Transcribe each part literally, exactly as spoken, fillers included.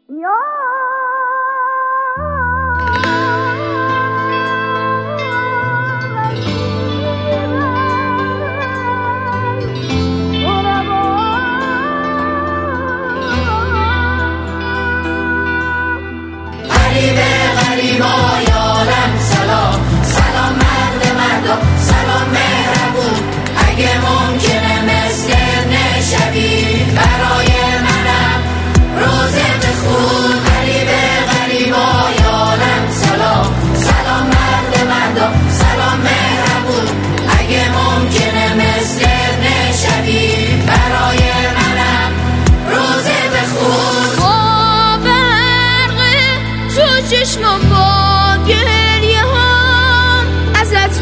چشم با گریه ها ازت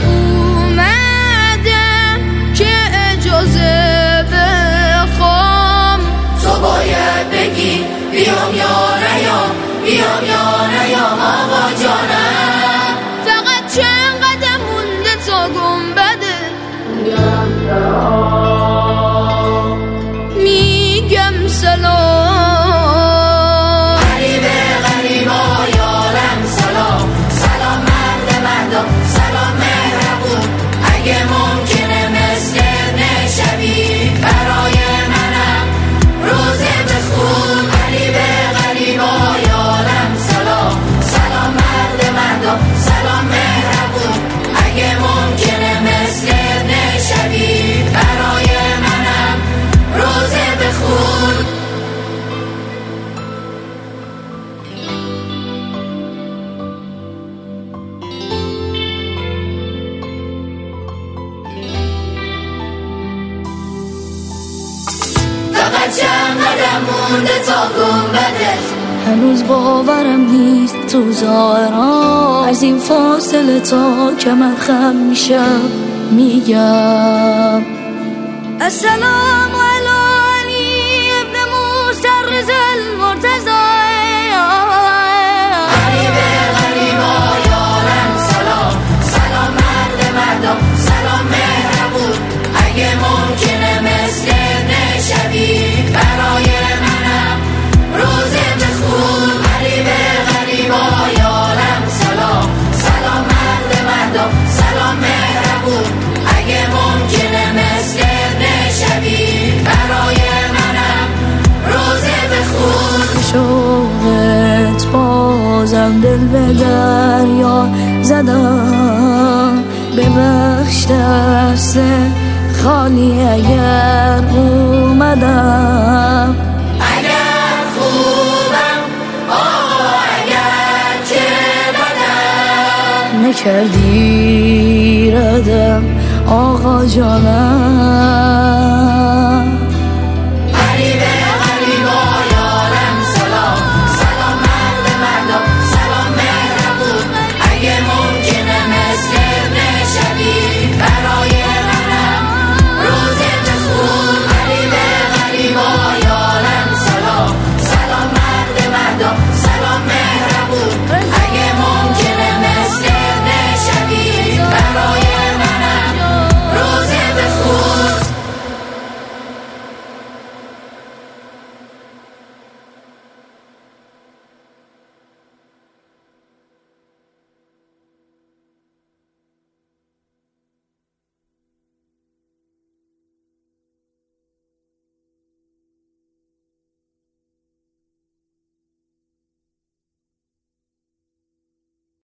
اومدم که اجازه بخوام. تو باید بگی بیام یا نیام، بیام یا نیام آقا جانم. فقط چند قدم مونده تا گنبده، میگم سلام. چند قدم مونده تا گنبده، هنوز باورم نیست تو ظاهرا. از این فاصله تا کمر خم میشم میگم السلام علی علی ابن موسی رضا المرتضی. غریبه غریبا یارم سلام، سلام مرد مردم، سلام مهربون. اگه ممکنه مثل شبی برای منم روزه بخون. غریبه غریبا یارم سلام، سلام مرد مردم، سلام مهربون. اگه ممکنه مثل شبی برای منم روزه بخون. شوقت بازم دل به دریا زدم، ببخش دست خالی اگر اومدم. اگر خوبم آقا اگر که بدم، نکردی ردم آقا جانم.